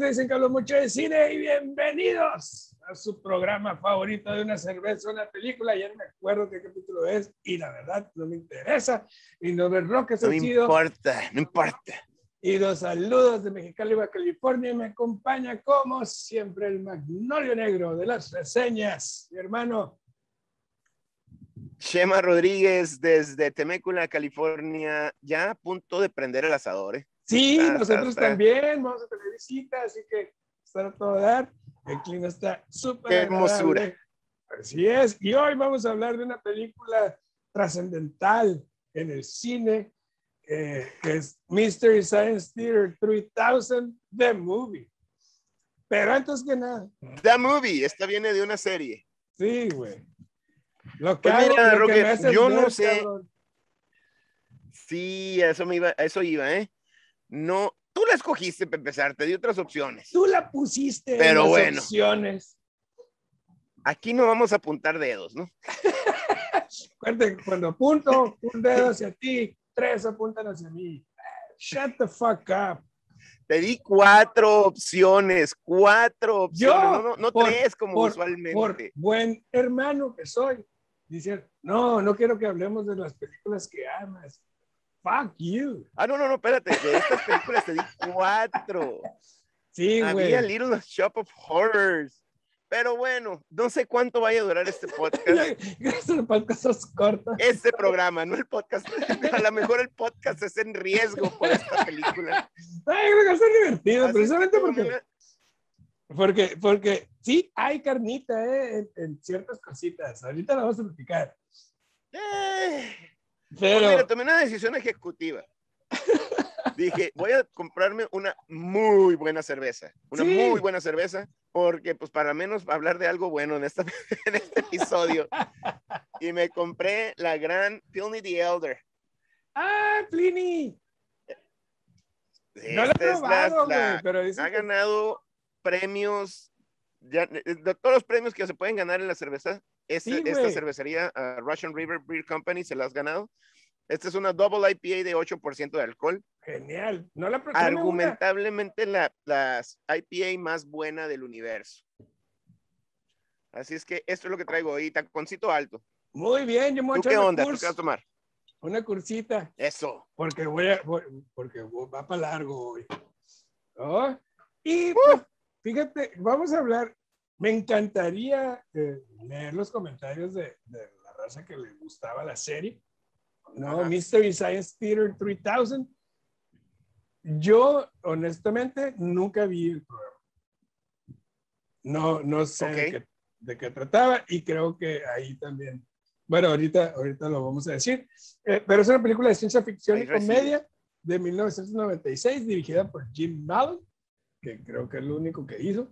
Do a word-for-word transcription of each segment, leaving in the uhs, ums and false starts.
que dicen que hablo mucho de cine y bienvenidos a su programa favorito de una cerveza, una película. Ya no me acuerdo qué capítulo es y la verdad no me interesa. Y no ver Rock es No el me chido. importa, no importa. Y los saludos de Mexicali, Baja California. Y me acompaña como siempre el Magnolio Negro de las reseñas, mi hermano. Chema Rodríguez desde Temecula, California, ya a punto de prender el asador, ¿eh? Sí, Está, nosotros está, está. también vamos a tener visita, así que estar a todo dar. El clima está súper Qué agradable. hermosura. Así es. Y hoy vamos a hablar de una película trascendental en el cine, eh, que es Mystery Science Theater tres mil, The Movie. Pero antes que nada. The Movie, esta viene de una serie. Sí, güey. Lo que, Pues hago, mira, lo Roque, que me haces yo ver, no sé. cabrón. Sí, a eso me iba, a eso iba, ¿eh? No, tú la escogiste para empezar, te di otras opciones. Tú la pusiste Pero en las bueno. opciones. Aquí no vamos a apuntar dedos, ¿no? Acuérdate que cuando apunto un dedo hacia ti, tres apuntan hacia mí. Shut the fuck up. Te di cuatro opciones, cuatro opciones, Yo, no, no, no por, tres como por, usualmente. Por buen hermano que soy, dicen, no, no quiero que hablemos de las películas que amas. Fuck you. Ah, no, no, no, espérate, de estas películas te di cuatro. Sí, güey. Había Little Shop of Horrors. Pero bueno, no sé cuánto vaya a durar este podcast. Este podcast es corto. Este programa, no el podcast. A lo mejor el podcast es en riesgo por esta película. Ay, creo que está divertido, Así precisamente que, porque, una... porque, porque sí hay carnita eh, en, en ciertas cositas. Ahorita la vamos a platicar. Eh... Pero... Pues mira, tomé una decisión ejecutiva. Dije, voy a comprarme una muy buena cerveza. Una sí. muy buena cerveza, porque pues para menos hablar de algo bueno en, esta, en este episodio. Y me compré la gran Pliny the Elder. ¡Ah, Pliny! No la he Esta es probado, la, güey, la, pero dice ha que... ganado premios, ya, de todos los premios que se pueden ganar en la cerveza, este, sí, esta cervecería, uh, Russian River Beer Company, se la has ganado. Esta es una Double I P A de ocho por ciento de alcohol. Genial. No la Argumentablemente la, la I P A más buena del universo. Así es que esto es lo que traigo hoy, taconcito alto. Muy bien, yo me voy a ¿Tú qué onda? curso, ¿Tú qué vas a tomar? Una cursita. Eso. Porque voy a, voy, porque va para largo hoy. ¿Oh? Y pues, uh. fíjate, vamos a hablar. Me encantaría eh, leer los comentarios de, de la raza que le gustaba la serie. No, ajá. Mystery Science Theater tres mil. Yo, honestamente, nunca vi el programa. No, no sé okay. de, qué, de qué trataba y creo que ahí también. Bueno, ahorita, ahorita lo vamos a decir. Eh, pero es una película de ciencia ficción ahí y recibe. Comedia de mil novecientos noventa y seis, dirigida por Jim Mallon, que creo que es lo único que hizo.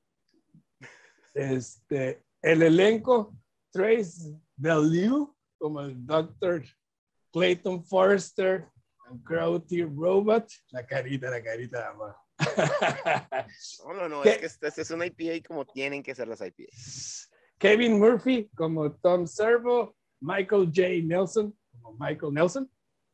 Este, el elenco, Trace Bellew como el doctor Clayton Forrester, Crow T. Robot, la carita, la carita, amor. No, no, no, es que esta es una I P A como tienen que ser las I P A. Kevin Murphy como Tom Servo, Michael J. Nelson como Michael Nelson,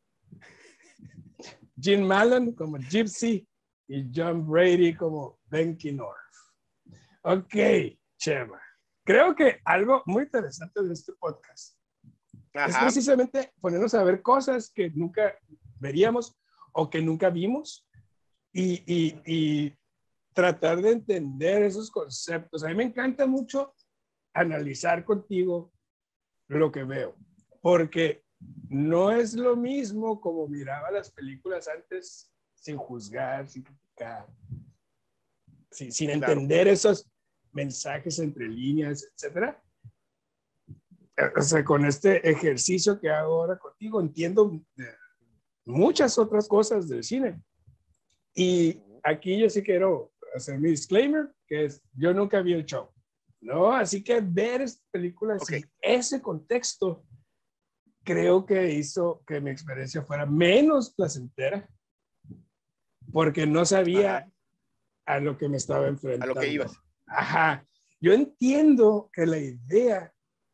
Jim Mallon como Gypsy y John Brady como Benky North. Ok, Chema. Creo que algo muy interesante de este podcast Ajá. es precisamente ponernos a ver cosas que nunca veríamos o que nunca vimos y, y, y tratar de entender esos conceptos. A mí me encanta mucho analizar contigo lo que veo, porque no es lo mismo como miraba las películas antes sin juzgar, sin criticar, sin, sin entender claro. esos mensajes entre líneas, etcétera. O sea, con este ejercicio que hago ahora contigo, entiendo muchas otras cosas del cine. Y aquí yo sí quiero hacer mi disclaimer, que es, yo nunca vi el show, ¿no? Así que ver estas películas okay. en ese contexto creo que hizo que mi experiencia fuera menos placentera, porque no sabía Ajá. a lo que me estaba enfrentando. A lo que ibas. Ajá. Yo entiendo que la idea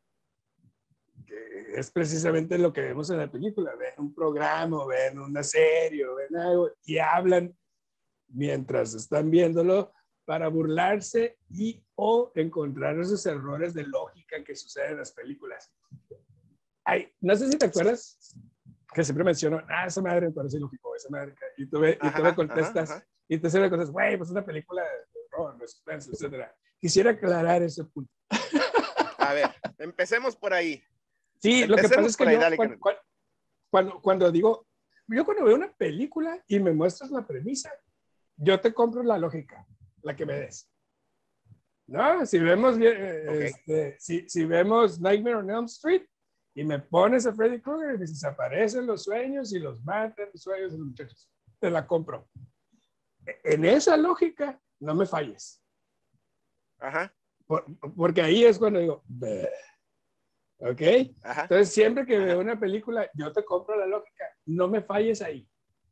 que es precisamente lo que vemos en la película, ven un programa, ven una serie, ven algo y hablan mientras están viéndolo para burlarse y o encontrar esos errores de lógica que suceden en las películas. Ay, no sé si te acuerdas que siempre menciono, ah, esa madre me parece lógico, esa madre, y tú me, y tú me contestas, ajá, ajá. y tú me contestas, güey, pues es una película de horror, de suspense, etcétera. Quisiera aclarar ese punto. A ver, empecemos por ahí. Sí, empecemos lo que pasa es que ahí, yo, dale, cuando, cuando, cuando, cuando digo, yo cuando veo una película y me muestras la premisa, yo te compro la lógica, la que me des. ¿No? Si vemos, okay. este, si, si vemos Nightmare on Elm Street y me pones a Freddy Krueger y me dices, aparecen los sueños y los matan los sueños de los muchachos, te la compro. En esa lógica, no me falles. Ajá. Por, porque ahí es cuando digo, bleh. ¿Ok? Ajá. Entonces, siempre que Ajá. veo una película, yo te compro la lógica, no me falles ahí.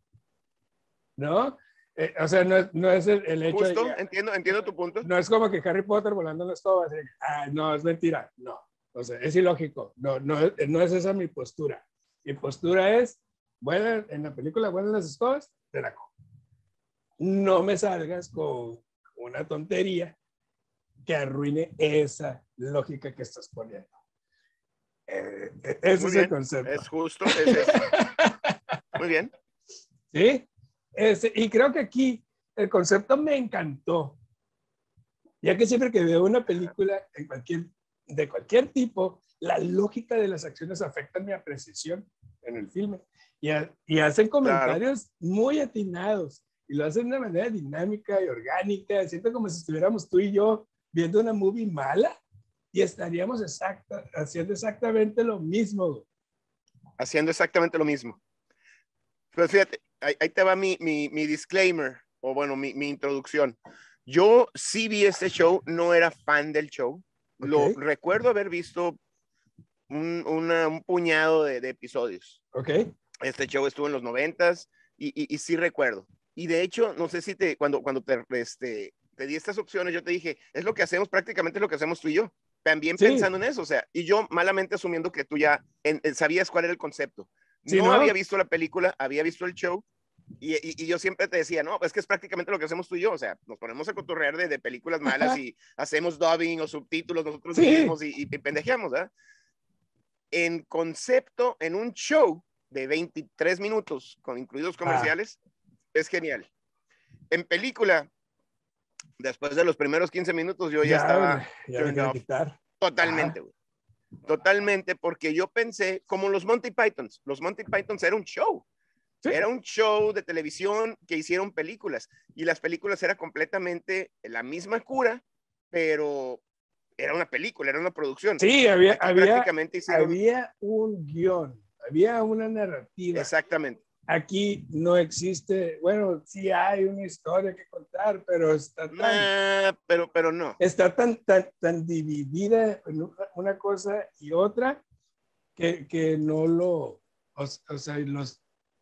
¿No? Eh, o sea, no es, no es el, el hecho Justo, de que, entiendo, entiendo tu punto. No es como que Harry Potter volando en las escobas. Eh, ah, no, es mentira. No. O sea, es ilógico. No, no, no es esa mi postura. Mi postura es, bueno, en la película vuelan las escobas, te la compro. No me salgas con una tontería que arruine esa lógica que estás poniendo. Eh, ese Muy es bien. el concepto. Es justo. Ese es. Muy bien. ¿Sí? Ese, y creo que aquí el concepto me encantó. Ya que siempre que veo una película en cualquier, de cualquier tipo, la lógica de las acciones afecta mi apreciación en el filme. Y, a, y hacen comentarios claro. muy atinados. Y lo hacen de una manera dinámica y orgánica. Siento como si estuviéramos tú y yo viendo una movie mala y estaríamos exacta, haciendo exactamente lo mismo. Haciendo exactamente lo mismo. Pues fíjate, ahí, ahí te va mi, mi, mi disclaimer, o bueno, mi, mi introducción. Yo sí vi este show, no era fan del show. Okay. Lo recuerdo haber visto un, una, un puñado de, de episodios. Okay. Este show estuvo en los noventas y, y, y sí recuerdo. Y de hecho, no sé si te, cuando, cuando te, este, te di estas opciones, yo te dije, es lo que hacemos, prácticamente lo que hacemos tú y yo. También sí. pensando en eso, o sea, y yo malamente asumiendo que tú ya en, en, sabías cuál era el concepto. Sí, no, no había visto la película, había visto el show. Y, y, y yo siempre te decía, no, es que es prácticamente lo que hacemos tú y yo, o sea, nos ponemos a cotorrear de, de películas malas y hacemos dubbing o subtítulos nosotros sí. mismos y, y, y pendejeamos, ¿verdad? En concepto, en un show de veintitrés minutos, con incluidos comerciales, ah. es genial. En película, después de los primeros quince minutos, yo ya, ya estaba ya turned off. Quitar. Totalmente, güey. Totalmente, porque yo pensé, como los Monty Pythons, los Monty Pythons era un show. Sí. Era un show de televisión que hicieron películas y las películas era completamente la misma cura, pero era una película, era una producción. Sí, había, había, hicieron... había un guión, había una narrativa. Exactamente. Aquí no existe, bueno, sí hay una historia que contar, pero está tan... Nah, pero, pero no. Está tan, tan, tan dividida en una cosa y otra que, que no lo... O, o sea, los...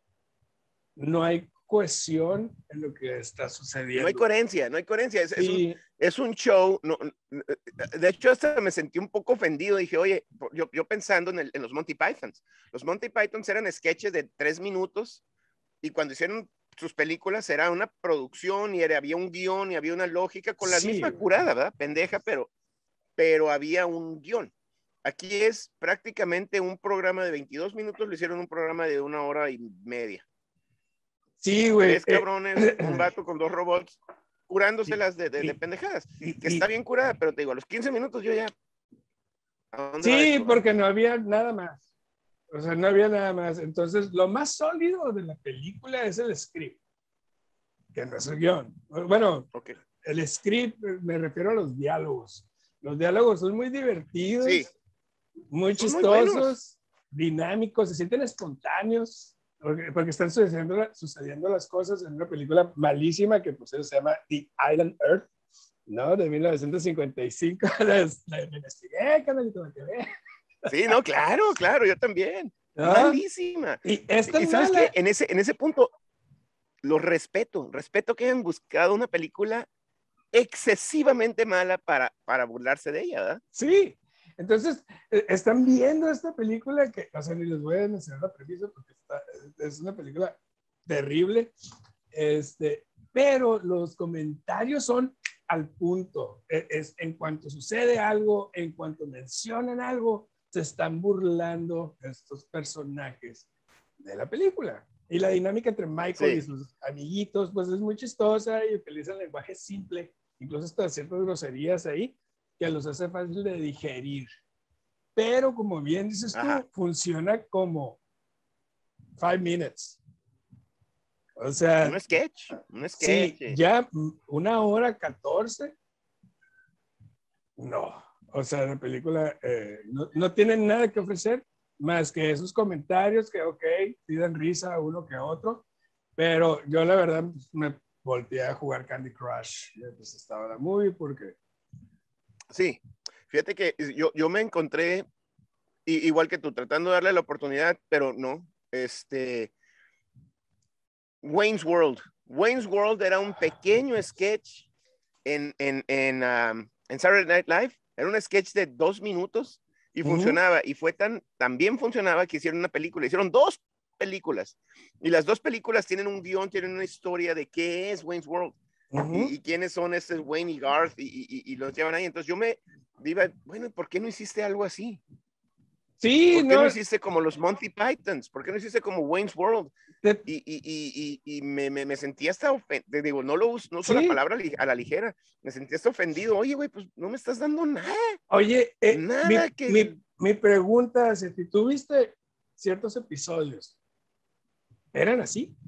no hay cohesión en lo que está sucediendo. No hay coherencia, no hay coherencia. Es, sí. es, un, es un show. No, de hecho, hasta me sentí un poco ofendido. Dije, oye, yo, yo pensando en, el, en los Monty Pythons. Los Monty Pythons eran sketches de tres minutos y cuando hicieron sus películas era una producción y era, había un guión y había una lógica con la sí, misma curada, ¿verdad? Pendeja, pero, pero había un guión. Aquí es prácticamente un programa de veintidós minutos, lo hicieron un programa de una hora y media. Sí, güey. Tres cabrones, eh, un vato con dos robots, curándoselas de, de, de pendejadas. Y, que y, está bien curada, pero te digo, a los quince minutos yo ya... Sí, porque no había nada más. O sea, no había nada más. Entonces, lo más sólido de la película es el script, que no es el guión. Bueno, okay. El script, me refiero a los diálogos. Los diálogos son muy divertidos, sí. muy chistosos, muy dinámicos, se sienten espontáneos. Porque, porque están sucediendo, sucediendo las cosas en una película malísima que pues, se llama The Island Earth, ¿no? De mil novecientos cincuenta y cinco. La, la investigué, canalito, que ve. Sí, no, claro, claro, yo también. ¿No? Malísima. Y, esta ¿Y sabes qué? En ese, en ese punto, lo respeto. Respeto que hayan buscado una película excesivamente mala para, para burlarse de ella, ¿verdad? Sí. Entonces, están viendo esta película que, o sea, ni les voy a mencionar la premisa porque está, es una película terrible, este, pero los comentarios son al punto. Es, es en cuanto sucede algo, en cuanto mencionan algo, se están burlando estos personajes de la película. Y la dinámica entre Michael sí. y sus amiguitos, pues es muy chistosa y utilizan lenguaje simple, incluso hasta ciertas groserías ahí, que los hace fácil de digerir. Pero como bien dices tú, Ajá. funciona como five minutes. O sea, un sketch, un sketch. Sí, ya una hora catorce. No, o sea, la película eh, no, no tiene nada que ofrecer más que esos comentarios que, ok, pidan risa a uno que a otro, pero yo la verdad me volteé a jugar Candy Crush mientras estaba la movie porque... Sí, fíjate que yo, yo me encontré y, igual que tú, tratando de darle la oportunidad, pero no, este... Wayne's World. Wayne's World era un pequeño sketch en, en, en, um, en Saturday Night Live. Era un sketch de dos minutos y uh-huh. funcionaba. Y fue tan, tan bien funcionaba que hicieron una película. Hicieron dos películas. Y las dos películas tienen un guión, tienen una historia de qué es Wayne's World. Uh-huh. y, y quiénes son estos Wayne y Garth y, y, y los llevan ahí. Entonces yo me iba, bueno, ¿por qué no hiciste algo así? Sí, ¿Por qué no, no hiciste como los Monty Pythons? ¿Por qué no hiciste como Wayne's World? Te... Y, y, y, y, y me, me, me sentía hasta ofendido, digo, no lo uso, no uso sí. la palabra a la ligera, me sentía hasta ofendido. Oye, güey, pues no me estás dando nada. Oye, eh, nada mi, que... mi, mi pregunta es, si tú viste ciertos episodios, ¿eran así?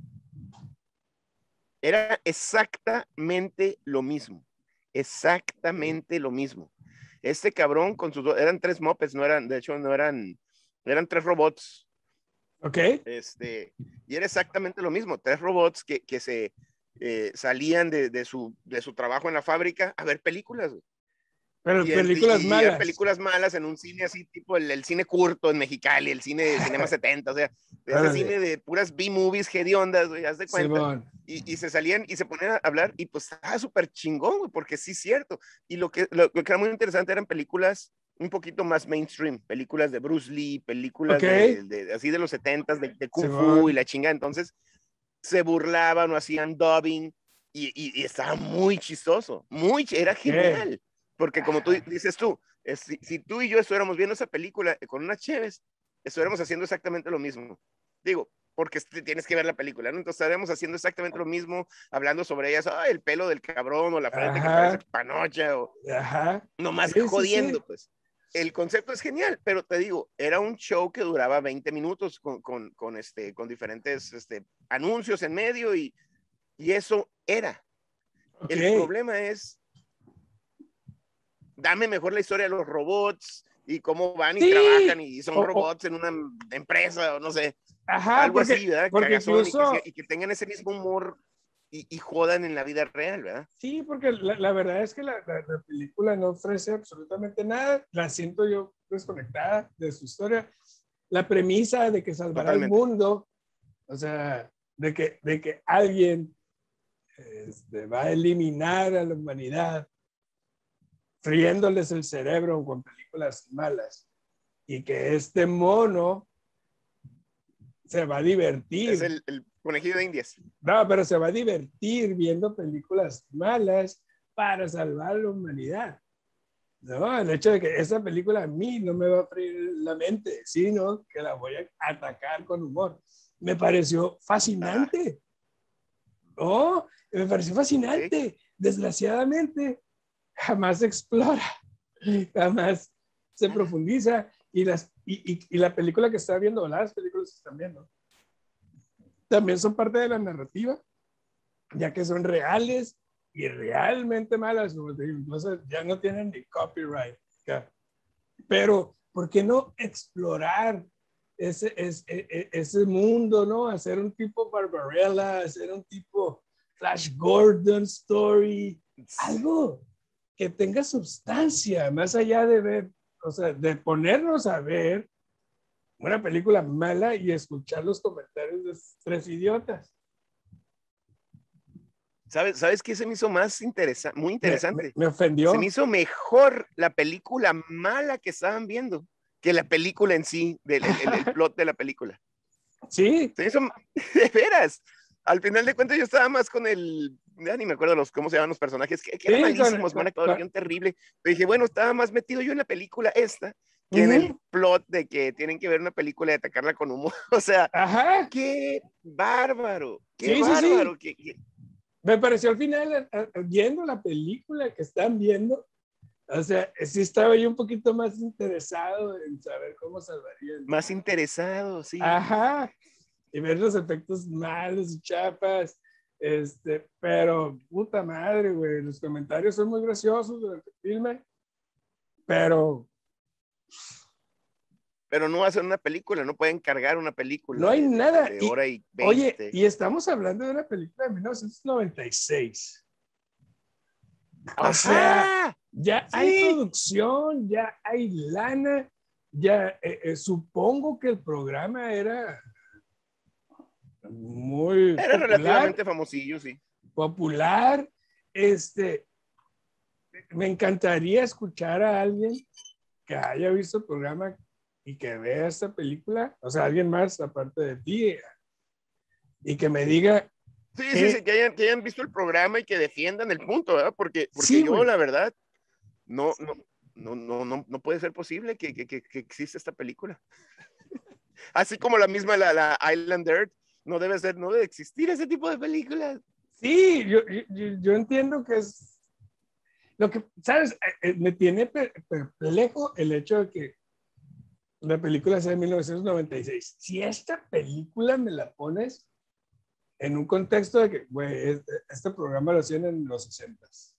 Era exactamente lo mismo, exactamente lo mismo. Este cabrón con sus dos, eran tres mopeds, no eran, de hecho no eran, eran tres robots. Ok. Este, y era exactamente lo mismo, tres robots que, que se eh, salían de, de, su, de su trabajo en la fábrica a ver películas. Pero y películas y, y malas. películas malas en un cine así, tipo el, el cine curto en Mexicali, el cine de Cinema setenta, o sea, de ese cine de puras B-movies hediondas, güey, haz de cuenta. Y, y se salían y se ponían a hablar y pues estaba súper chingón, güey, porque sí es cierto. Y lo que, lo, lo que era muy interesante eran películas un poquito más mainstream, películas de Bruce Lee, películas okay. de, de, así de los setentas, de, de Kung Simón. Fu y la chingada. Entonces se burlaban o hacían dubbing y, y, y estaba muy chistoso, muy, era genial. Okay. Porque como tú dices tú, es, si, si tú y yo estuviéramos viendo esa película con unas cheves, estuviéramos haciendo exactamente lo mismo. Digo, porque tienes que ver la película, ¿no? Entonces estaríamos haciendo exactamente lo mismo, hablando sobre ellas, oh, el pelo del cabrón, o la frente Ajá. que parece panocha, o Ajá. nomás sí, jodiendo, sí, sí. pues. El concepto es genial, pero te digo, era un show que duraba veinte minutos con, con, con, este, con diferentes este, anuncios en medio y, y eso era. Okay. El problema es, dame mejor la historia de los robots y cómo van y sí. trabajan y son o, robots o, en una empresa o no sé. Ajá, algo porque, así, ¿verdad? Porque incluso... y, que, y que tengan ese mismo humor y, y jodan en la vida real, ¿verdad? Sí, porque la, la verdad es que la, la, la película no ofrece absolutamente nada. La siento yo desconectada de su historia. La premisa de que salvará Totalmente. al mundo, o sea, de que, de que alguien este, va a eliminar a la humanidad friéndoles el cerebro con películas malas y que este mono se va a divertir. Es el, el conejillo de Indias. No, pero se va a divertir viendo películas malas para salvar a la humanidad. No, el hecho de que esa película a mí no me va a freír la mente, sino que la voy a atacar con humor. Me pareció fascinante. Oh, me pareció fascinante. ¿Sí? Desgraciadamente, jamás explora, jamás se profundiza. Y, las, y, y, y la película que está viendo, las películas que están viendo, también son parte de la narrativa, ya que son reales y realmente malas, como te digo, incluso ya no tienen ni copyright. ¿Ya? Pero, ¿por qué no explorar ese, ese, ese mundo, no? Hacer un tipo Barbarella, hacer un tipo Flash Gordon story, algo que tenga sustancia, más allá de ver, o sea, de ponernos a ver una película mala y escuchar los comentarios de tres idiotas. ¿Sabes, ¿Sabes qué se me hizo más interesante? Muy interesante. Me, me, me ofendió. Se me hizo mejor la película mala que estaban viendo que la película en sí, del, el, el, el plot de la película. Sí. Se me hizo, de veras. Al final de cuentas yo estaba más con el ya ni me acuerdo los, cómo se llaman los personajes, que, que Sí, eran malísimos, con, una con, actuación terrible. Pero dije, bueno, estaba más metido yo en la película esta que uh en -huh. el plot de que tienen que ver una película y atacarla con humo. O sea, ajá, qué bárbaro, qué sí, sí, bárbaro. sí. Qué, qué... Me pareció al final, viendo la película que están viendo, o sea, sí estaba yo un poquito más interesado en saber cómo salvarían. Más interesado, sí. Ajá, y ver los efectos malos y chapas, este, pero puta madre, güey, los comentarios son muy graciosos durante el filme, pero... Pero no hacen una película, no pueden cargar una película no hay de, nada. de, de y, hora y veinte. Oye, y estamos hablando de una película de mil novecientos noventa y seis. O Ajá, sea, ya sí. hay producción, ya hay lana, ya eh, eh, supongo que el programa era muy Era popular, relativamente famosillo, sí. Popular, este, me encantaría escuchar a alguien que haya visto el programa y que vea esta película, o sea, alguien más aparte de ti, y que me diga. Sí, sí, sí, que hayan, que hayan visto el programa y que defiendan el punto, ¿verdad? Porque, porque sí, yo, wey. la verdad, no, no, no, no, no, no puede ser posible que, que, que, que exista esta película. Así como la misma, la, la Island Earth, no debe ser, no debe existir ese tipo de películas. Sí, yo, yo, yo entiendo que es lo que, ¿sabes? Me tiene perplejo el hecho de que la película sea de mil novecientos noventa y seis. Si esta película me la pones en un contexto de que, güey, este programa lo hacían en los sesentas.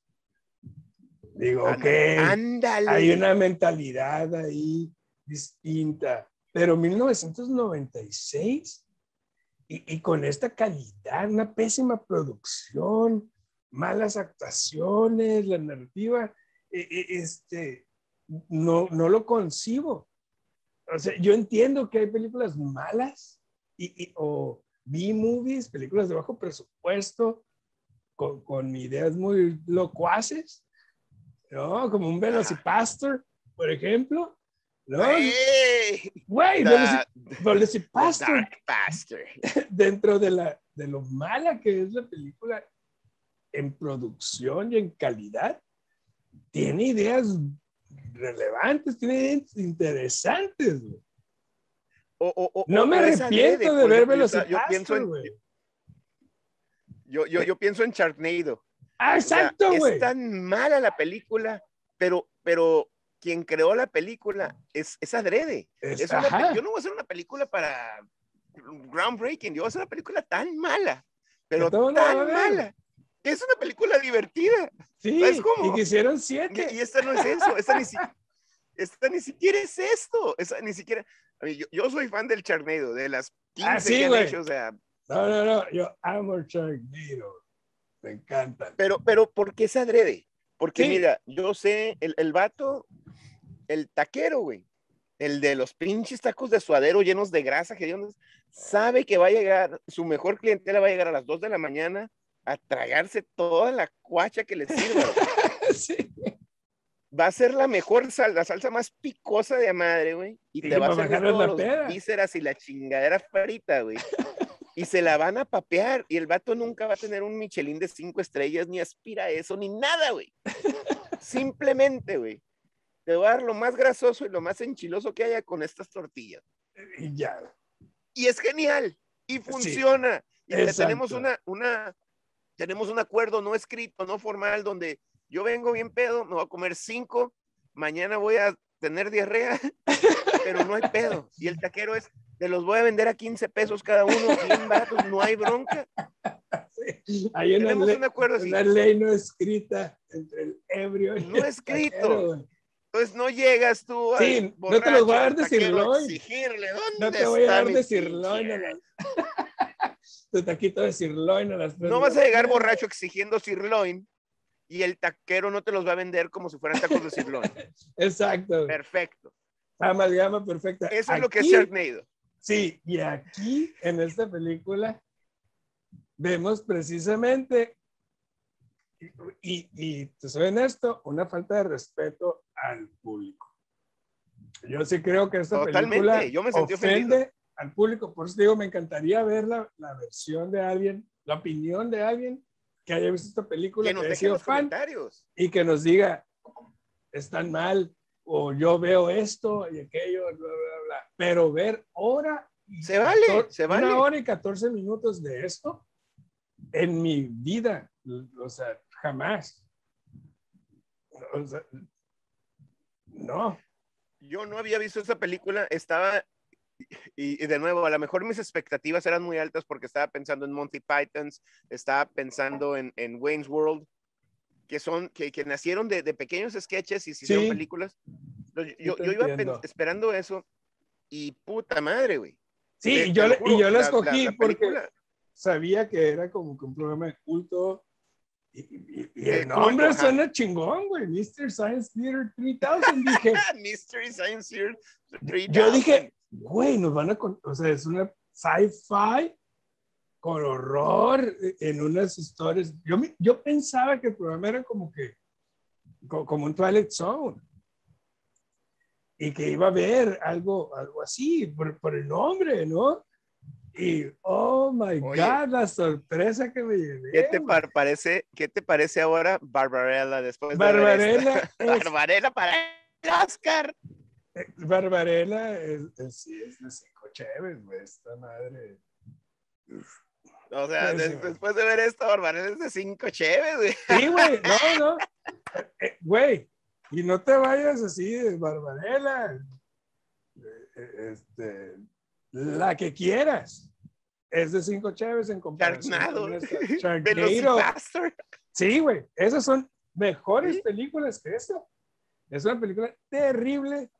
Digo, ándale, ok, ándale. Hay una mentalidad ahí distinta, pero mil novecientos noventa y seis y, y con esta calidad, una pésima producción, malas actuaciones, la narrativa, este, no, no lo concibo. O sea, yo entiendo que hay películas malas y, y, o B-movies, películas de bajo presupuesto, con, con ideas muy locuaces, ¿no? Como un Velocipastor, por ejemplo, ¿no? Güey, Velocipastor, dentro de, la, de lo mala que es la película en producción y en calidad, tiene ideas relevantes, tiene ideas interesantes, güey. O, o, o, no me arrepiento de ver Velocipastor, güey. Yo, yo, yo pienso en Sharknado. Ah, exacto, güey. O sea, es tan mala la película, pero, pero quien creó la película es, es adrede. Es, es una, yo no voy a hacer una película para groundbreaking, yo voy a hacer una película tan mala, pero tan mala, que es una película divertida. Sí, ¿sabes cómo? Y que hicieron siete. Y, y esta no es eso, esta ni, si, esta ni siquiera es esto, esta ni siquiera... A mí, yo, yo soy fan del Sharknado, de las quince ah, sí, que han wey. hecho, o sea... No, no, no, yo amo Sharknado, me encanta. Pero, pero, ¿por qué es adrede? Porque sí. mira, yo sé, el, el vato, el taquero, güey, el de los pinches tacos de suadero llenos de grasa, que Dios sabe que va a llegar, su mejor clientela va a llegar a las dos de la mañana a tragarse toda la cuacha que le sirva. sí. Va a ser la mejor salsa, la salsa más picosa de madre, güey, y sí, te va a servir todos los peda. vísceras y la chingadera frita, güey. Y se la van a papear, y el vato nunca va a tener un Michelin de cinco estrellas, ni aspira eso, ni nada, güey. Simplemente, güey, te voy a dar lo más grasoso y lo más enchiloso que haya con estas tortillas. Y ya. Y es genial, y funciona. Sí, y exacto. tenemos una, una, tenemos un acuerdo no escrito, no formal, donde yo vengo bien pedo, me voy a comer cinco, mañana voy a tener diarrea, pero no hay pedo. Y el taquero es, te los voy a vender a quince pesos cada uno, bien baratos, no hay bronca. Sí. Hay una Tenemos ley, un acuerdo así. Una ley no escrita entre el ebrio y no el escrito. taquero, Entonces no llegas tú sí, al borracho, no te los voy a dar de sirloin. A exigirle, ¿dónde no te voy a dar de pinche? sirloin a las... tu taquito de sirloin a las tres no vas a llegar borracho exigiendo sirloin y el taquero no te los va a vender como si fueran tacos de sirloin. Exacto. Perfecto. Amalgama perfecta. Eso aquí, es lo que es Sharknado. Sí, y aquí en esta película vemos precisamente, y, y te soy honesto, una falta de respeto al público. Yo sí creo que esta Totalmente. película Yo me sentí ofende ofendido. al público. Por eso digo, me encantaría ver la, la versión de alguien, la opinión de alguien que haya visto esta película, que nos que haya dejen sido los fan comentarios. y que nos diga, están mal, o yo veo esto y aquello, bla, bla, bla. Pero ver hora y Se vale, catorce, se vale. una hora y catorce minutos de esto en mi vida, o sea, jamás. O sea, no. Yo no había visto esa película, estaba, y, y de nuevo, a lo mejor mis expectativas eran muy altas porque estaba pensando en Monty Pythons, estaba pensando en, en Wayne's World, que son, que, que nacieron de, de pequeños sketches y se hicieron Sí, películas. Entonces, sí yo, te yo iba entiendo. esperando eso y puta madre, güey. Sí, Te, y te yo, lo le, y juro, yo la la, la, escogí la porque película sabía que era como que un programa de culto. Y, y, y de el culto, nombre ajá. suena chingón, güey. mister Science Theater tres mil. Dije, Mystery Science Theater tres mil. yo dije, güey, nos van a. Con, o sea, es una sci-fi con horror en unas historias. Yo, yo pensaba que el programa era como que, como, como un Twilight Zone. Y que iba a haber algo, algo así, por, por el nombre, ¿no? Y, oh my Oye, God, la sorpresa que me llevé. ¿qué te par parece, qué te parece ahora Barbarella después de ver esto? Barbarella es. Barbarella para el Oscar. Barbarella es, es, sí, es de cinco chéves, güey, esta madre. O sea, Pues, des después de ver esto, Barbarella es de cinco chéves, güey. sí, güey, no, no. Eh, güey, y no te vayas así de Barbarella. Eh, este, la que quieras. Es de cinco chéves en comparación Sharknado, con esta. Sharknado. Velocipastor. Sí, güey, esas son mejores ¿Sí? películas que esta. Es una película terrible,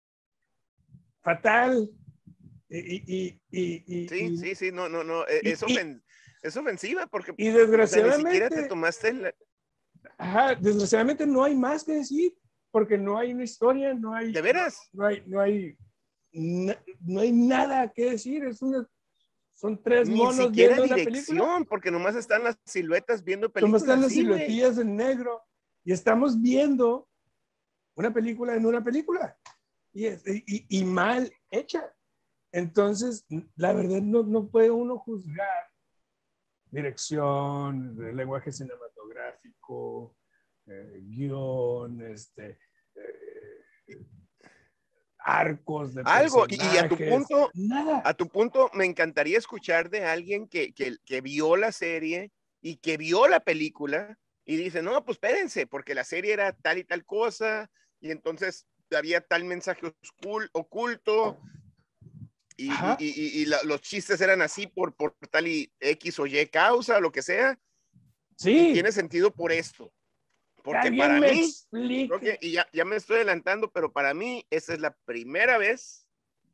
fatal. Y, y, y, y, Sí, y, sí, sí, no, no, no, es, y, ofen es ofensiva porque, y o sea, ni siquiera te desgraciadamente, tomaste la... ajá, desgraciadamente no hay más que decir, porque no hay una historia, no hay, ¿De no, veras? no hay, no hay, no, no hay nada que decir. Es una, son tres Ni monos siquiera viendo una película. dirección, porque nomás están las siluetas viendo Como están películas, las sí, güey. siluetillas en negro y estamos viendo una película en una película y, y, y mal hecha. Entonces, la verdad, no, no puede uno juzgar dirección, lenguaje cinematográfico, eh, guión, este, eh, arcos de Algo, y, y a tu personajes, punto, nada. a tu punto, me encantaría escuchar de alguien que, que, que vio la serie y que vio la película y dice, no, pues espérense, porque la serie era tal y tal cosa, y entonces había tal mensaje oculto, y, y, y, y la, los chistes eran así por, por tal y X o Y causa, lo que sea, y Sí, tiene sentido por esto. que Porque alguien para me mí, creo que, explique. y ya, ya me estoy adelantando, pero para mí, esa es la primera vez.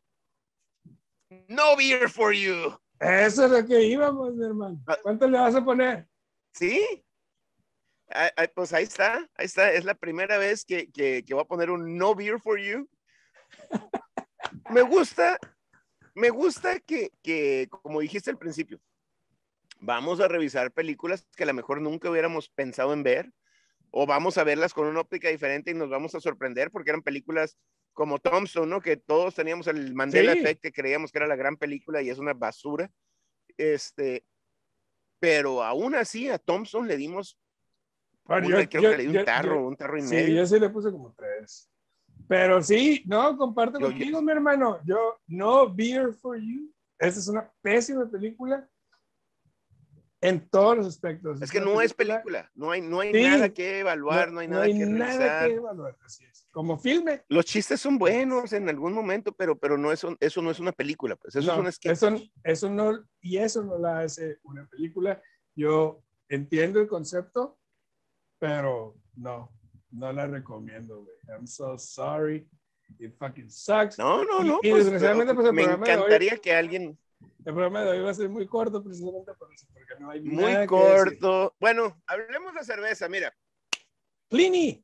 No beer for you. Eso es lo que íbamos, mi hermano. ¿Cuánto le vas a poner? Sí, ah, ah, pues ahí está, ahí está. Es la primera vez que, que, que voy a poner un no beer for you. Me gusta, me gusta que, que, como dijiste al principio, vamos a revisar películas que a lo mejor nunca hubiéramos pensado en ver, o vamos a verlas con una óptica diferente y nos vamos a sorprender porque eran películas como Thompson, ¿no? Que todos teníamos el Mandela Sí. Effect, que creíamos que era la gran película y es una basura. Este, pero aún así a Thompson le dimos, Bueno, un, yo, creo yo, que le di un yo, yo, tarro, un tarro y sí, medio. yo sí le puse como tres. Pero sí, no, comparto Yo, yo, contigo, mi hermano. Yo, no Beer for You. Esa es una pésima película en todos los aspectos. es Es que una no es película, película, no hay, no hay nada sí, que no, evaluar, no hay no nada hay que nada que revisar. evaluar. Así es. Como filme, Los chistes son buenos en algún momento, pero, pero no es, eso no es una película, pues eso es un no, sketch. eso, eso no, y eso no la hace una película. Yo entiendo el concepto, pero no, no la recomiendo, güey. I'm so sorry. It fucking sucks. No, no, Y, no, y pues desgraciadamente, pues el me programa de hoy, encantaría que alguien el programa de hoy va a ser muy corto, precisamente por eso, porque no hay muy nada que decir. corto. Bueno, hablemos de cerveza, mira. Pliny.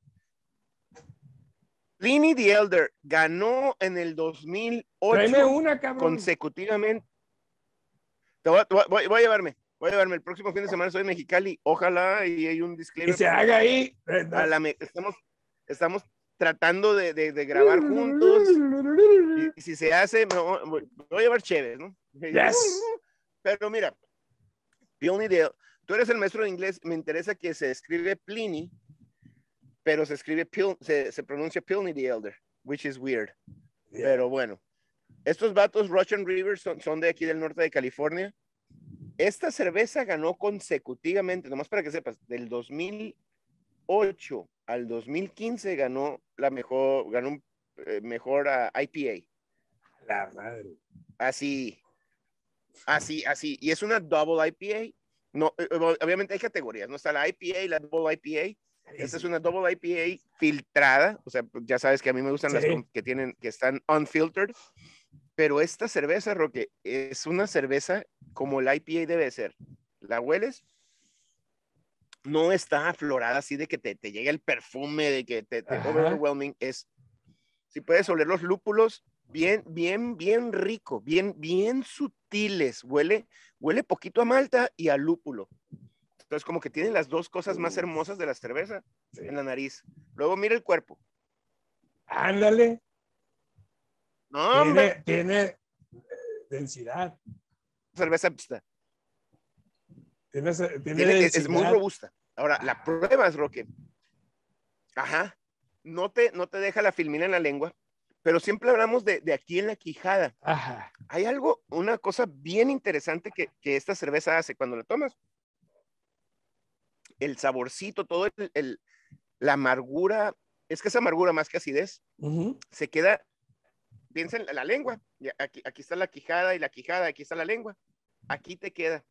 Pliny the Elder ganó en el dos mil Tráeme ocho una, cabrón. consecutivamente. Te voy, voy, voy, voy a llevarme, voy a llevarme. El próximo fin de semana soy en Mexicali. Ojalá y hay un Y disclaimer se porque haga ahí. a la me estamos, estamos tratando de, de, de grabar juntos. Y, y si se hace, me voy, me voy a llevar chéves, ¿no? Yes. Pero mira, Pliny the, tú eres el maestro de inglés, me interesa que se escribe Pliny, pero se escribe, Pil, se, se pronuncia Pliny the Elder, which is weird. Yeah. Pero bueno, estos vatos, Russian River, son, son de aquí del norte de California. Esta cerveza ganó consecutivamente, nomás para que sepas, del dos mil ocho al dos mil quince ganó la mejor, ganó un eh, mejor uh, I P A. La madre. Así, así, así. Y es una double I P A. No, obviamente hay categorías, ¿no? Está la I P A y la double I P A. Esta es una double I P A filtrada, o sea, ya sabes que a mí me gustan sí. las que tienen, que están unfiltered, pero esta cerveza, Roque, es una cerveza como la I P A debe ser. La hueles, no está aflorada así de que te, te llegue el perfume, de que te, te overwhelming, es, si puedes oler los lúpulos, bien, bien, bien rico, bien, bien sutiles, huele, huele poquito a malta y a lúpulo. Entonces, como que tiene las dos cosas más hermosas de la cerveza sí. en la nariz. Luego mira el cuerpo. Ándale. No, tiene, hombre. Tiene eh, densidad. Cerveza pista. Tiene, tiene, tiene densidad. Es muy robusta. Ahora, la prueba es, Roque. Ajá. No te, no te deja la filmina en la lengua, pero siempre hablamos de, de aquí en la quijada. Ajá. Hay algo, una cosa bien interesante que, que esta cerveza hace cuando la tomas. El saborcito, todo el, el, la amargura, es que esa amargura más que acidez, uh-huh. se queda, piensa en la, la lengua, aquí, aquí está la quijada y la quijada, aquí está la lengua, aquí te queda.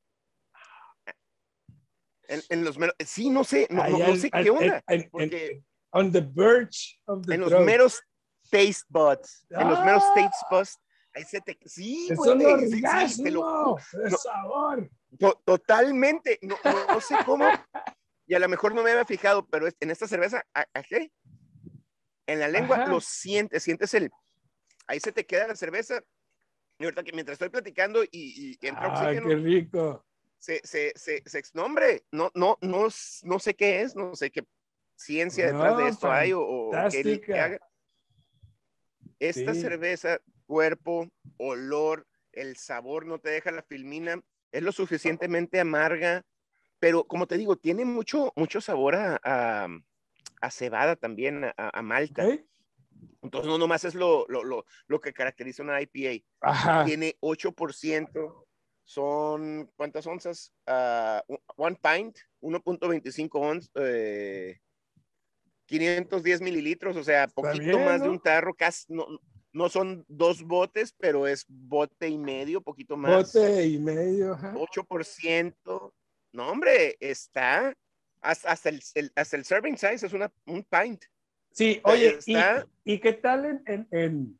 En, en los meros, sí, no sé, no, no, no sé al, qué onda, al, al, porque on the verge of the en los throat. meros taste buds, ah, en los meros taste buds, ahí se te, sí, es güey, un sí, sí, te lo, de no, sabor. To, totalmente, no, no, no sé cómo. Y a lo mejor no me había fijado, pero en esta cerveza, ¿a, a qué? En la lengua Ajá. lo sientes, sientes el, ahí se te queda la cerveza. Y ahorita que mientras estoy platicando y, y entra ah, oxígeno. Qué rico. Se, se, se, se, no, hombre, no, no, no, no sé qué es, no sé qué ciencia detrás no, de esto hay o, o qué, qué haga. Esta sí. cerveza, cuerpo, olor, el sabor no te deja la filmina, es lo suficientemente amarga. Pero como te digo, tiene mucho, mucho sabor a, a, a cebada también, a, a malta. Okay. Entonces no nomás es lo, lo, lo, lo que caracteriza una I P A. Ajá. Tiene ocho por ciento, son, ¿cuántas onzas? Uh, one pint, uno punto veinticinco onzas, eh, quinientos diez mililitros, o sea, poquito bien, más ¿no? de un tarro, casi, no, no son dos botes, pero es bote y medio, poquito más. Bote y medio, ajá. ocho por ciento. No, hombre, está hasta, hasta, el, el, hasta el serving size es una, un pint. Sí, oye, está, ¿y, ¿y qué tal en, en, en,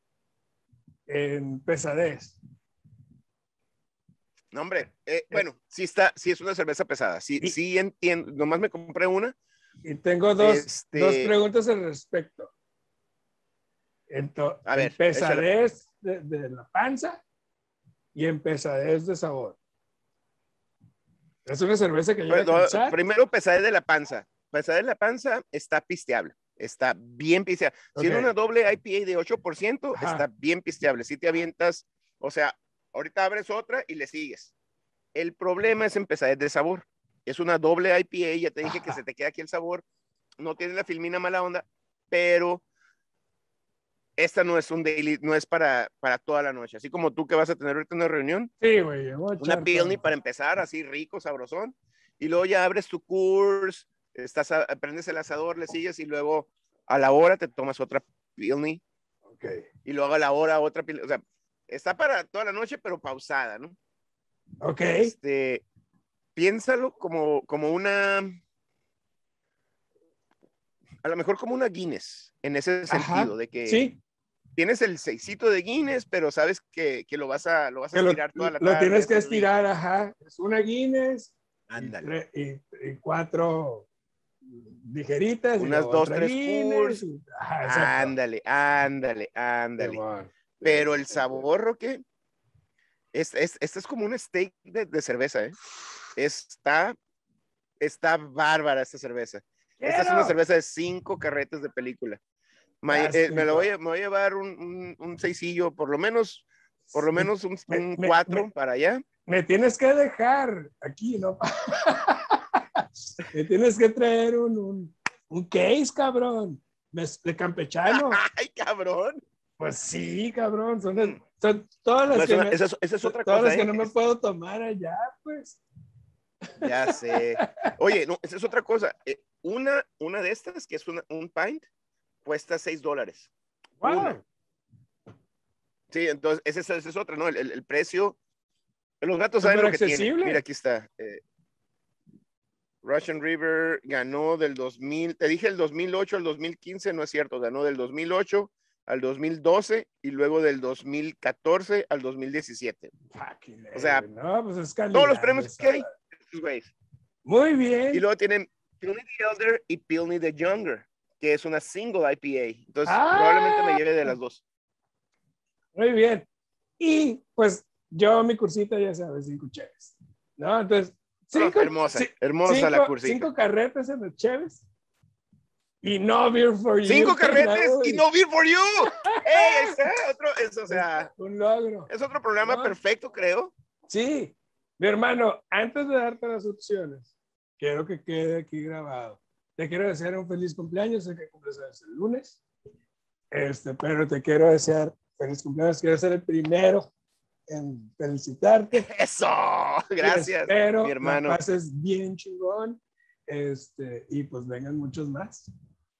en pesadez? No, hombre, eh, bueno, sí está, sí es una cerveza pesada, sí, y, sí entiendo, nomás me compré una. Y tengo dos, este, dos preguntas al respecto. Entonces, a ver, en pesadez de, de la panza y en pesadez de sabor. Es una cerveza que llega Pero, a cansar. Primero, pesadez de la panza. Pesadez de la panza está pisteable. Está bien pisteable. Okay. Siendo una doble I P A de ocho por ciento, Ajá. está bien pisteable. Si te avientas, o sea, ahorita abres otra y le sigues. El problema es en pesadez de sabor. Es una doble I P A, ya te dije Ajá. que se te queda aquí el sabor. No tiene la filmina mala onda, pero esta no es un daily, no es para, para toda la noche. Así como tú que vas a tener ahorita una reunión. Sí, güey. Una Pilsner para empezar, así rico, sabrosón. Y luego ya abres tu Coors, estás a, prendes el asador, le sigues y luego a la hora te tomas otra Pilsner. Okay. Y luego a la hora otra Pilsner. O sea, está para toda la noche, pero pausada, ¿no? Ok. Este, piénsalo como, como una... A lo mejor como una Guinness, en ese sentido, Ajá, de que sí. tienes el seisito de Guinness, pero sabes que, que lo vas a, lo vas a estirar lo, toda la tarde. Lo tienes que estirar, rico. Ajá. Es una Guinness Ándale. Y, y, y cuatro ligeritas. Unas y dos, tres Guinness. Coors. Ajá, ándale, ándale, ándale. Pero el sabor, Roque, es, es, este es como un steak de, de cerveza, ¿eh? Está, está bárbara esta cerveza. ¡Quiero! Esta es una cerveza de cinco carretes de película. Ma, eh, me, lo voy a, me voy a llevar un, un, un seisillo, por lo menos, por lo menos un, me, un me, cuatro me, para allá. me tienes que dejar aquí, ¿no? Me tienes que traer un, un, un case, cabrón, de campechano. Ay, cabrón. Pues sí, cabrón, son, el, son todas las no, que una, me, esa, es, esa es otra todas cosa, las que ¿eh? no me puedo tomar allá, pues. Ya sé. Oye, no, esa es otra cosa. Eh, una, una de estas, que es una, un pint, cuesta seis dólares. Wow. Una. Sí, entonces, esa, esa es otra, ¿no? El, el, el precio. Los gatos saben lo que tienen. Mira, aquí está. Eh, Russian River ganó del dos mil, te dije el dos mil ocho al dos mil quince, no es cierto, ganó del dos mil ocho al dos mil doce y luego del dos mil catorce al dos mil diecisiete. O sea, no, pues es calidad, todos los premios que hay. Muy bien. Y luego tienen Pilsner the Elder y Pilsner the Younger, que es una single I P A. Entonces, ah, probablemente me lleve de las dos. Muy bien. Y pues yo mi cursita, ya sabes, cinco cheves. ¿No? Entonces, cinco, oh, hermosa, c- hermosa cinco, la cursita. Cinco carretes en los cheves. Y no beer for you. Cinco carretes y no beer for you. ¡Ey! Ese otro, es, o sea, un logro. Es otro programa ¿no? perfecto, creo. Sí. Mi hermano, antes de darte las opciones, quiero que quede aquí grabado. Te quiero desear un feliz cumpleaños, sé que cumples el lunes, este, pero te quiero desear feliz cumpleaños. Quiero ser el primero en felicitarte. Eso, gracias, espero mi hermano. la pases bien chingón, este, y pues vengan muchos más.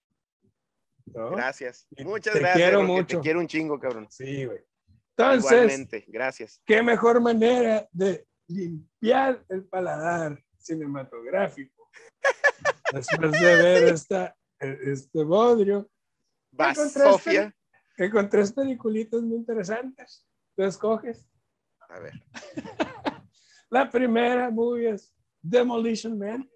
¿No? Gracias, muchas te gracias. Quiero Roque, mucho. Te quiero un chingo, cabrón. Sí, güey. Entonces, igualmente, gracias. ¿Qué mejor manera de limpiar el paladar cinematográfico después de ver esta, este bodrio? Va, que con, Sofía. que con tres peliculitas muy interesantes. Tú escoges. A ver. La primera movie es Demolition Man.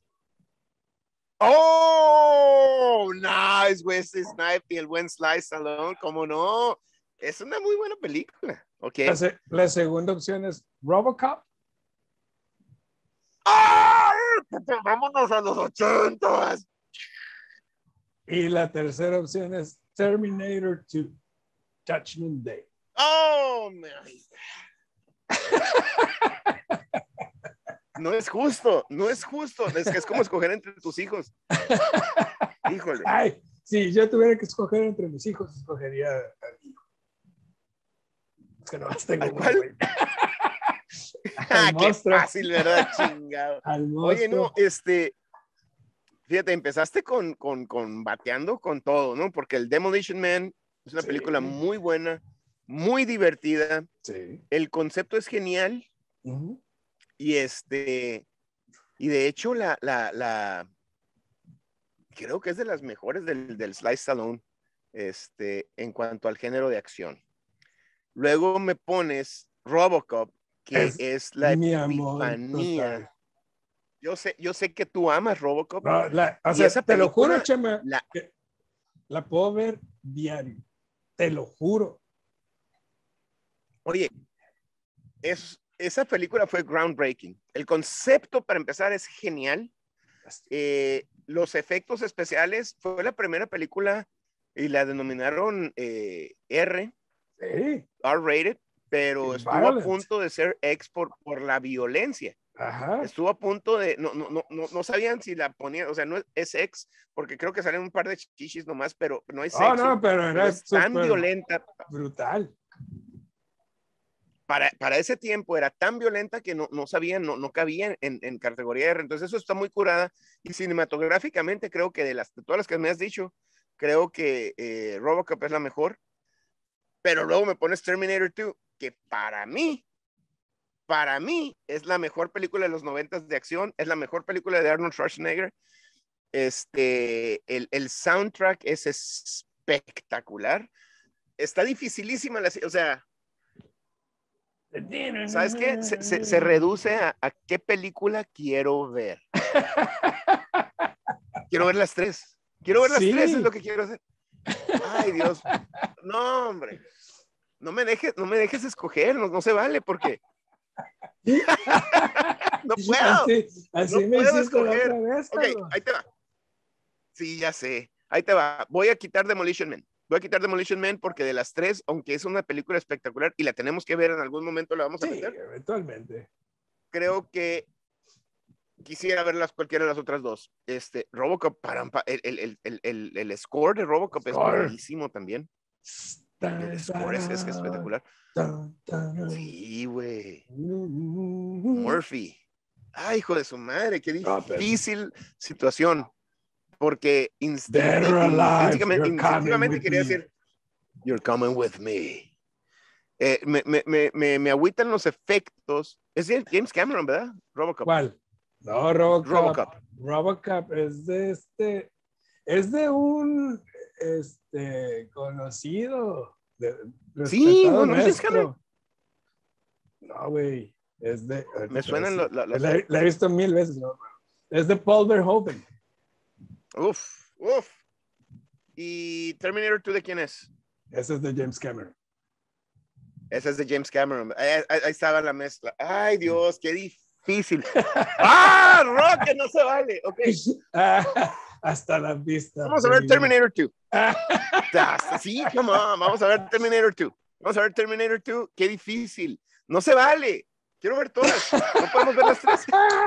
¡Oh! Nice, Wesley Snipes y el buen Sly Stallone. ¿Cómo no? Es una muy buena película. Okay. La, se la segunda opción es Robocop. ¡Ah! Vámonos a los ochentas. Y la tercera opción es Terminator dos, Judgment Day. ¡Oh, man! No es justo, no es justo. Es que es como escoger entre tus hijos. Híjole. Ay, si yo tuviera que escoger entre mis hijos, escogería al hijo. Es que no más tengo uno, güey. Ah, qué fácil, ¿verdad? Chingado. Oye, no, este, fíjate, empezaste con, con, con bateando con todo, ¿no? Porque el Demolition Man es una sí. película muy buena, muy divertida. Sí. El concepto es genial. Uh-huh. Y este, y de hecho, la, la, la, creo que es de las mejores del, del Sly Stallone, este, en cuanto al género de acción. Luego me pones Robocop, que es, es la mi epifanía. amor, yo sé, yo sé que tú amas Robocop. No, la, o sea, esa te película, lo juro, Chema, la, que la puedo ver diario. Te lo juro. Oye, es, esa película fue groundbreaking. El concepto, para empezar, es genial. Eh, los efectos especiales, fue la primera película y la denominaron eh, R, sí. R-rated, pero estuvo violent. a punto de ser X por, por la violencia. Ajá. Estuvo a punto de, no, no, no, no sabían si la ponían, o sea, no es X, porque creo que salen un par de chichis nomás, pero no es oh, no, pero era pero es tan violenta. Brutal. Para, para ese tiempo era tan violenta que no, no sabían, no, no cabían en, en categoría R. Entonces eso está muy curada. Y cinematográficamente creo que de, las, de todas las que me has dicho, creo que eh, Robocop es la mejor. Pero luego me pones Terminator dos, que para mí, para mí es la mejor película de los noventas de acción, es la mejor película de Arnold Schwarzenegger. Este, el, el soundtrack es espectacular. Está dificilísima, la, o sea, ¿sabes qué? Se, se, se reduce a, a qué película quiero ver. Quiero ver las tres. Quiero ver las sí. tres, es lo que quiero hacer. Ay, Dios. No, hombre. No me dejes, no me dejes escoger, no, no se vale porque no puedo. Así, así no me puedo hiciste escoger. La otra vez, ok, ahí te va. Sí, ya sé. Ahí te va. Voy a quitar Demolition Man. voy a quitar Demolition Man porque de las tres, aunque es una película espectacular y la tenemos que ver en algún momento, la vamos a sí, meter. eventualmente. Creo que quisiera ver las, cualquiera de las otras dos. Este, Robocop, para, el, el, el, el, el score de Robocop score. Es buenísimo también. El score es, es espectacular. Sí, güey. Murphy. Ay, hijo de su madre, qué difícil situación. Porque inst instintivamente, instintivamente quería me. decir, you're coming with me. Eh, me, me, me, me, me agüitan los efectos. Es James Cameron, ¿verdad? Robocop. ¿Cuál? No, Robocop. Robocop. Robocop es de este, es de un este, conocido. De, sí, no, no es James Cameron. No, güey. Es de. Me suenan los. La, la, la he visto mil veces, ¿no? Es de Paul Verhoeven. Uf, uf. ¿Y Terminator dos de quién es? Ese es de James Cameron. Ese es de James Cameron. Ahí, ahí estaba la mezcla. Ay, Dios, qué difícil. ¡Ah, Rock, no se vale! Ok. Hasta la vista. Vamos a ver Terminator dos. Sí, come on. Vamos a ver Terminator dos. Vamos a ver Terminator dos. Qué difícil. No se vale. Quiero ver todas. No podemos ver las tres.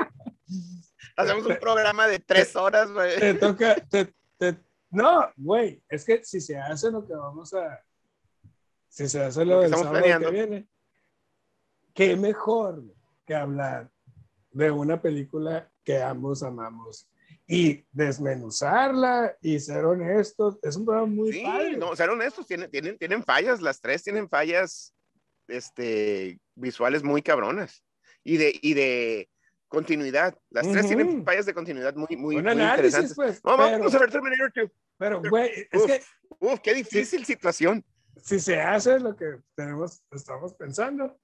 Hacemos un programa de tres horas, güey. Te toca, te, te, no, güey, es que si se hace lo que vamos a, si se hace lo, lo del sábado planeando. Que viene, qué mejor que hablar de una película que ambos amamos y desmenuzarla y ser honestos. Es un programa muy sí, padre. No, ser honestos, tienen, tienen, tienen fallas, las tres tienen fallas este, visuales muy cabronas y de, y de continuidad. Las uh-huh. tres tienen fallas de continuidad muy, muy, muy interesantes. Pues, no, pero, vamos a ver Terminator dos. Pero, güey, es uf, que... Uf, qué difícil si, situación. Si se hace lo que tenemos, estamos pensando,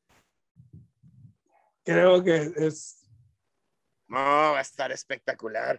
creo que es... No, va a estar espectacular.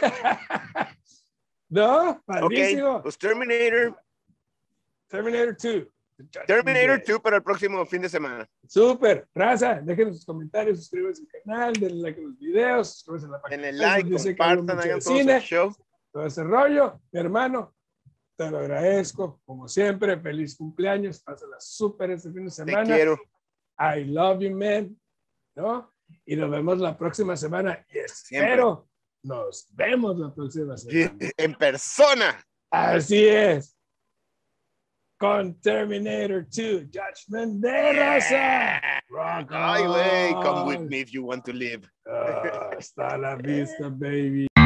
No, padrísimo. Ok, pues Terminator. Terminator dos. Terminator dos para el próximo fin de semana. Súper, raza, dejen sus comentarios, suscríbanse al canal, denle like a los videos, suscríbanse a la página. En el like, compartan, hagan todo cine, el show. Todo ese rollo, mi hermano, te lo agradezco, como siempre, feliz cumpleaños, pásala súper este fin de semana. Te quiero. I love you, man, ¿no? Y nos vemos la próxima semana, y espero, nos vemos la próxima semana. En persona. Así es. Con Terminator dos, Judgment Day, raza. Rock on. Ay, güey, come with me if you want to live. Uh, hasta la vista, baby.